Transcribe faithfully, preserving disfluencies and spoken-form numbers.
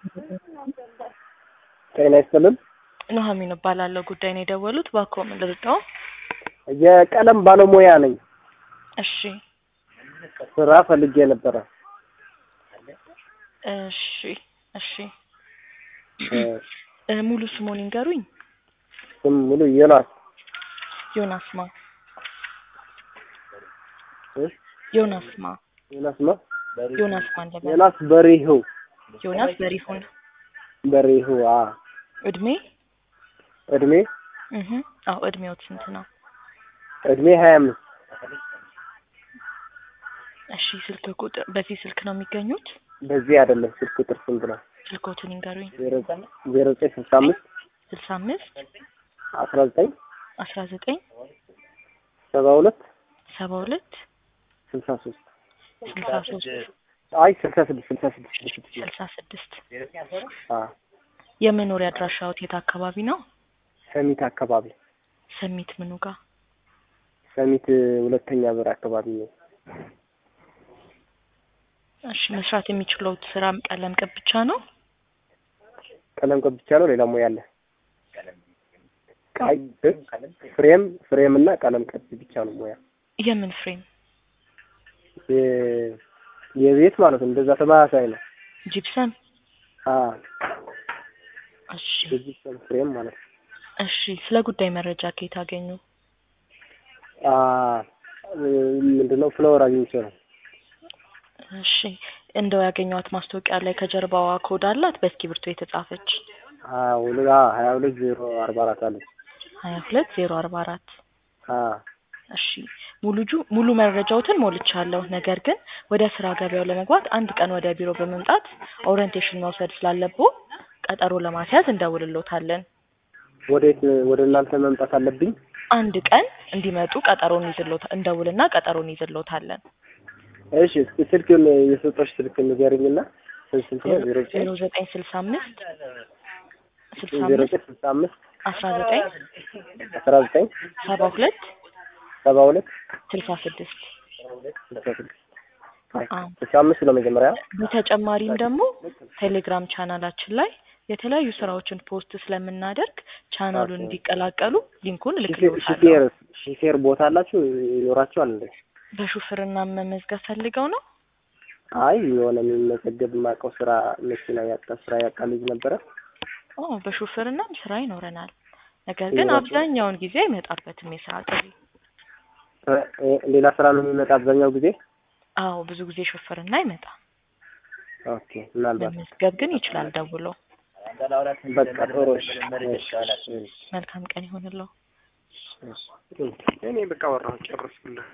ጤና ይስጥልን። ኑሐሚን እባላለሁ። ጉዳይ ነው የደወሉት። እባክዎ ምን ልርዳው? የቀለም ባለሙያ ነኝ። እሺ ስራ ፈልጌ ነበረ። እሺ እሺ እ ሙሉ ስሙን ይንገሩኝ። ስም ሙሉ ዮናስ ዮናስ ማ እ ዮናስ ማ ዮናስ ማ ዮናስ ማን ለበ ዮናስ በሪሁ ዮናስ በሪሁን በሪሁ አ እድሜ እድሜ እህ አው እድሜው ስንት ነው? እድሜ ሀያ አምስት እሺ ስልክ ቁጥር በዚህ ስልክ ነው የሚገኙት? በዚህ አይደለም። ስልክ ቁጥር ስንት ነው? ስልኮቱን ይንገሩኝ። ዜሮ ዘጠኝ ስልሳ አምስት ስልሳ አምስት አስራ ዘጠኝ አስራ ዘጠኝ ሰባ ሁለት ሰባ ሁለት ስልሳ ሶስት ስልሳ ሶስት አይ ስልሳ ስድስት ስልሳ ስድስት ስልሳ ስድስት አ የመኖሪያ አድራሻው የት አካባቢ ነው? ሰሚት አካባቢ። ሰሚት ምኑ ጋር? ሰሚት ሁለተኛ በር አካባቢ ነው። እሺ መስራት የሚችለው ስራ ቀለም ቅብ ብቻ ነው? ቀለም ቅብ ብቻ ነው? ሌላ ሙያ አለ? ቀይ ፍሬም ፍሬም እና ቀለም ቅብ ብቻ ነው ሙያ። የምን ፍሬም? የ የቤት ማለት ነው። እንደዛ ተማሳይ ነው። ጂፕሰም? አ እሺ ጂፕሰም ፍሬም ማለት ነው። እሺ ስለ ጉዳይ መረጃ ከየት አገኙ? አ ምንድነው ፍሎወር አግኝቼ ነው። እሺ እንደው ያገኘዋት ማስታወቂያ ላይ ከጀርባዋ ኮድ አላት በእስክሪብቶ የተጻፈች? አዎ ለጋ ሀያ ሁለት ዜሮ አርባ አራት አለች። ሀያ ሁለት ዜሮ አርባ አራት አ እሺ ሙሉጁ ሙሉ መረጃዎትን ሞልቻለሁ። ነገር ግን ወደ ስራ ገበያው ለመግባት አንድ ቀን ወደ ቢሮ በመምጣት ኦሪንቴሽን መውሰድ ስላለብዎ ቀጠሮ ለማስያዝ እንደውልልዎታለን። ወዴት ወደ እናንተ መምጣት አለብኝ? አንድ ቀን እንዲመጡ ቀጠሮን ይዝልዎታ እንደውልና ቀጠሮን ይዝልዎታለን። እሺ ስልክን የሰጠሽ ስልክ ንገሪኝና ስልክ ነው ዜሮ ዘጠኝ ስልሳ አምስት ስልሳ ዜሮ አምስት ዘጠኝ ስልሳ አምስት አስራ ዘጠኝ አስራ ዘጠኝ ሰባ ሁለት ሰባ ሁለት ስልሳ ስድስት ስልሳ ስድስት ስልሳ አምስት ነው መጀመሪያ። በተጨማሪም ደግሞ ቴሌግራም ቻናላችን ላይ የተለያዩ ስራዎችን ፖስት ስለምናደርግ ቻናሉን እንዲቀላቀሉ ሊንኩን እልክልዎታለሁ። ሹፌር ሹፌር ቦታ አላችሁ ይኖራችኋል እንዴ? በሹፍርና መመዝገብ ፈልገው ነው? አይ የሆነ የሚመዘገብ ማቀው ስራ መኪና ያጣ ስራ ያጣ ልጅ ነበረ። ኦ በሹፍርናም ስራ ይኖረናል። ነገር ግን አብዛኛውን ጊዜ አይመጣበትም የስራ ጥሪ። ሌላ ስራ ነው የሚመጣ አብዛኛው ጊዜ? አዎ ብዙ ጊዜ ሹፍርና አይመጣም። ኦኬ ምናልባት መመዝገብ ግን ይችላል ደውሎ። በቃ ጥሩ እሺ። መልካም ቀን ይሁንልዎ። እኔ በቃ ወራሁ ጨርሼ